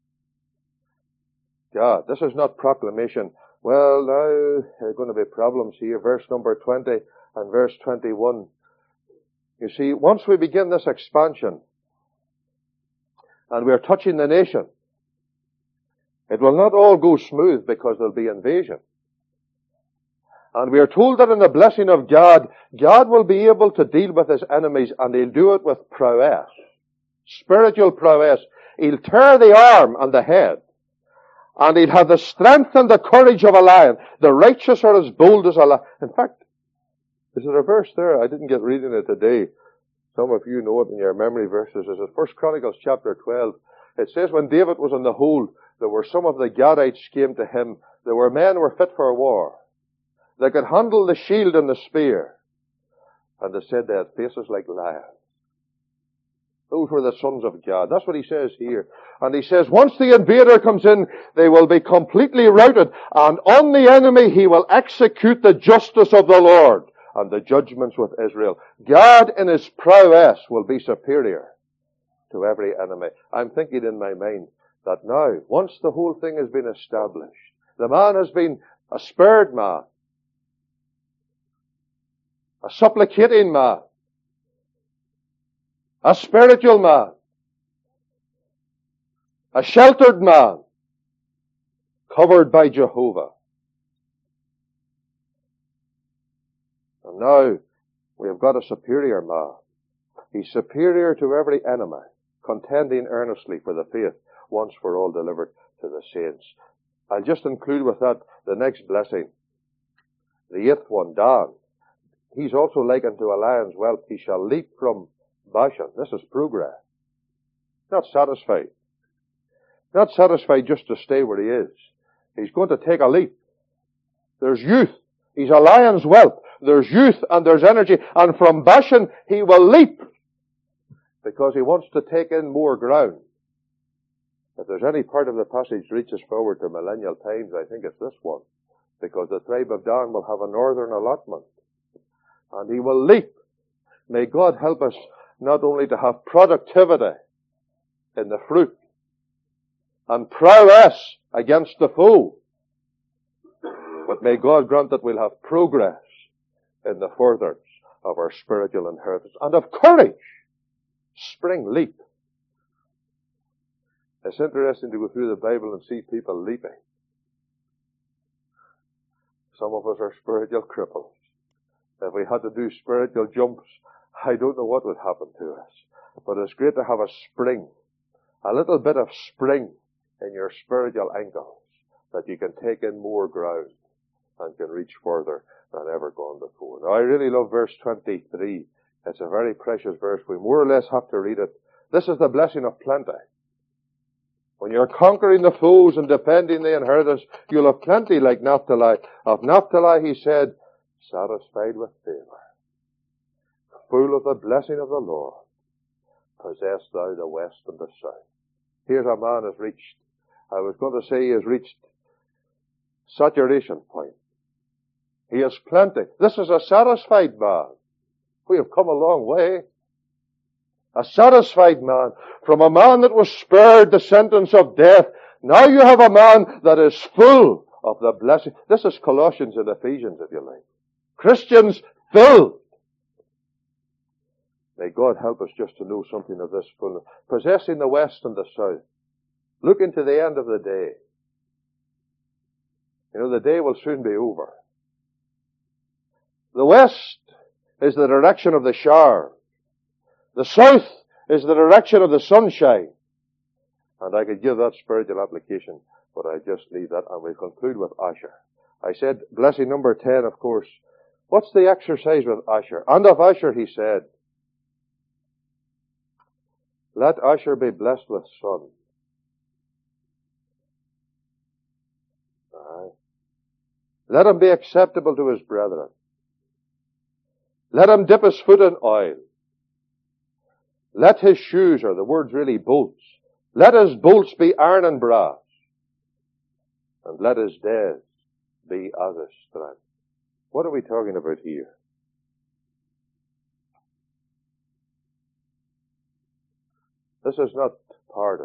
God, this is not proclamation. Well, now, there are going to be problems here. Verse number 20 and verse 21. You see, once we begin this expansion, and we are touching the nation, it will not all go smooth because there will be invasion. And we are told that in the blessing of God, God will be able to deal with his enemies, and he'll do it with prowess. Spiritual prowess. He'll tear the arm and the head. And he'll have the strength and the courage of a lion. The righteous are as bold as a lion. In fact, is there a verse there? I didn't get reading it today. Some of you know it in your memory verses. It's in 1 Chronicles chapter 12. It says when David was on the hold, there were some of the Gadites came to him. There were men who were fit for war. They could handle the shield and the spear. And they said they had faces like lions. Those were the sons of God. That's what he says here. And he says, once the invader comes in, they will be completely routed. And on the enemy, he will execute the justice of the Lord and the judgments with Israel. God in his prowess will be superior to every enemy. I'm thinking in my mind that now, once the whole thing has been established, the man has been a spared man, a supplicating man, a spiritual man, a sheltered man, covered by Jehovah. And now we have got a superior man. He's superior to every enemy, contending earnestly for the faith once for all delivered to the saints. I'll just include with that the next blessing. The eighth one, Dan. He's also likened to a lion's whelp. He shall leap from Bashan. This is progress. Not satisfied. Not satisfied just to stay where he is. He's going to take a leap. There's youth. He's a lion's whelp. There's youth and there's energy. And from Bashan he will leap. Because he wants to take in more ground. If there's any part of the passage reaches forward to millennial times, I think it's this one. Because the tribe of Dan will have a northern allotment. And he will leap. May God help us not only to have productivity in the fruit and prowess against the foe, but may God grant that we'll have progress in the furtherance of our spiritual inheritance and of courage. Spring leap. It's interesting to go through the Bible and see people leaping. Some of us are spiritual cripples. If we had to do spiritual jumps, I don't know what would happen to us. But it's great to have a spring, a little bit of spring in your spiritual ankles, that you can take in more ground and can reach further than ever gone before. Now, I really love verse 23. It's a very precious verse. We more or less have to read it. This is the blessing of plenty. When you're conquering the foes and defending the inheritance, you'll have plenty like Naphtali. Of Naphtali, he said, satisfied with favor, full of the blessing of the Lord, possess thou the west and the south. Here's a man has reached, I was going to say he has reached saturation point. He has plenty. This is a satisfied man. We have come a long way. A satisfied man. From a man that was spared the sentence of death, now you have a man that is full of the blessing. This is Colossians and Ephesians, if you like. Christians filled. May God help us just to know something of this fullness. Possessing the west and the south. Looking to the end of the day. You know, the day will soon be over. The west is the direction of the shower. The south is the direction of the sunshine. And I could give that spiritual application, but I just leave that, and we'll conclude with Asher. I said, blessing number 10, of course. What's the exercise with Asher? And of Asher he said, let Asher be blessed with sons. Let him be acceptable to his brethren. Let him dip his foot in oil. Let his shoes, or the word's really bolts, let his bolts be iron and brass. And let his days be as his strength. What are we talking about here? This is not pardon.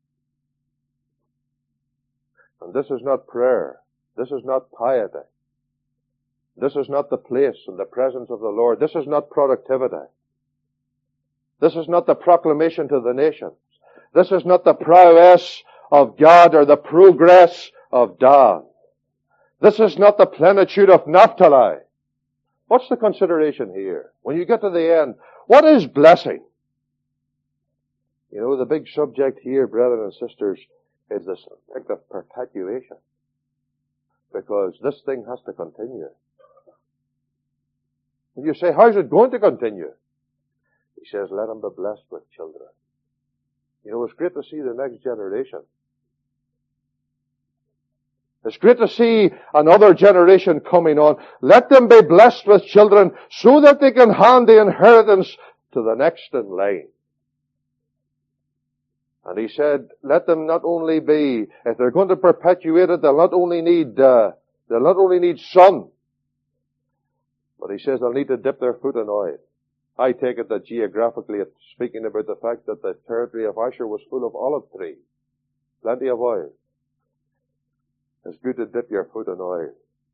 And this is not prayer. This is not piety. This is not the place and the presence of the Lord. This is not productivity. This is not the proclamation to the nations. This is not the prowess of God or the progress of Dan. This is not the plenitude of Naphtali. What's the consideration here? When you get to the end, what is blessing? You know, the big subject here, brethren and sisters, is the subject of perpetuation. Because this thing has to continue. And you say, how's it going to continue? He says, let them be blessed with children. You know, it's great to see the next generation. It's great to see another generation coming on. Let them be blessed with children so that they can hand the inheritance to the next in line. And he said, let them not only be, if they're going to perpetuate it, they'll not only need son, but he says they'll need to dip their foot in oil. I take it that geographically it's speaking about the fact that the territory of Asher was full of olive trees. Plenty of oil. It's good to dip your foot in oil.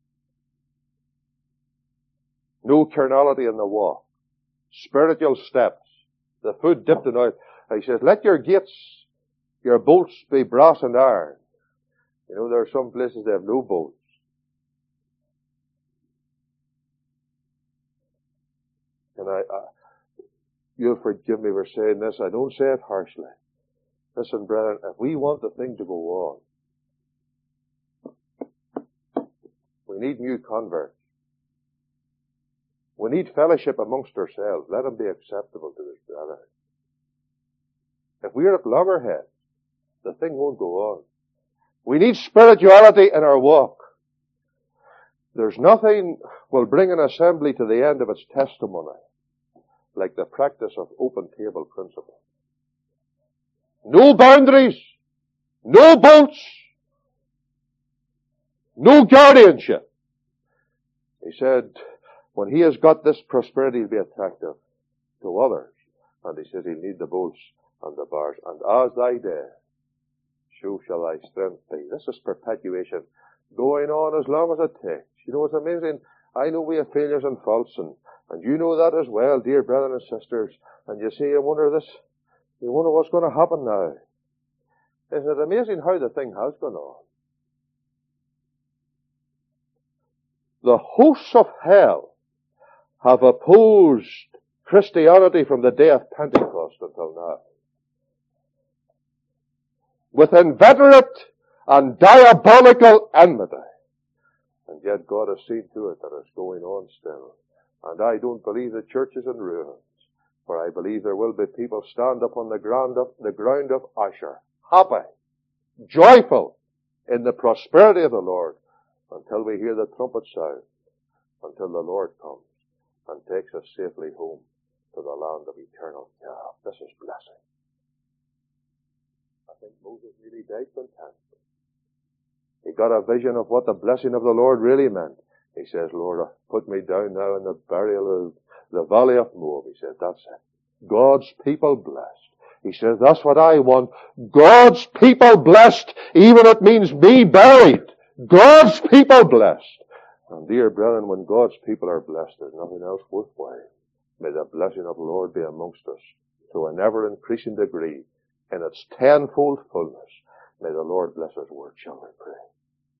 No carnality in the walk. Spiritual steps. The foot dipped in oil. He says, let your gates, your bolts be brass and iron. You know, there are some places that have no bolts. And you'll forgive me for saying this. I don't say it harshly. Listen, brethren, if we want the thing to go on, we need new converts. We need fellowship amongst ourselves. Let them be acceptable to his brethren. If we're at loggerheads, the thing won't go on. We need spirituality in our walk. There's nothing will bring an assembly to the end of its testimony like the practice of open table principle. No boundaries, no bolts, no guardianship. He said, when he has got this prosperity to be attractive to others, and he says he'll need the bolts and the bars, and as thy day, so shall thy strength be. This is perpetuation, going on as long as it takes. You know, it's amazing. I know we have failures and faults, and you know that as well, dear brethren and sisters. And you see, you wonder what's going to happen now. Isn't it amazing how the thing has gone on? The hosts of hell have opposed Christianity from the day of Pentecost until now. With inveterate and diabolical enmity. And yet God has seen to it that it's going on still. And I don't believe the church is in ruins. For I believe there will be people stand up on the ground of Asher, happy, joyful in the prosperity of the Lord, until we hear the trumpet sound, until the Lord comes and takes us safely home to the land of eternal God. This is blessing. I think Moses really died content. He got a vision of what the blessing of the Lord really meant. He says, Lord, put me down now in the burial of the valley of Moab. He said, that's it. God's people blessed. He says, that's what I want. God's people blessed, even if it means me buried. God's people blessed. And dear brethren, when God's people are blessed, there's nothing else worthwhile. May the blessing of the Lord be amongst us to an ever-increasing degree in its tenfold fullness. May the Lord bless His word, shall we pray.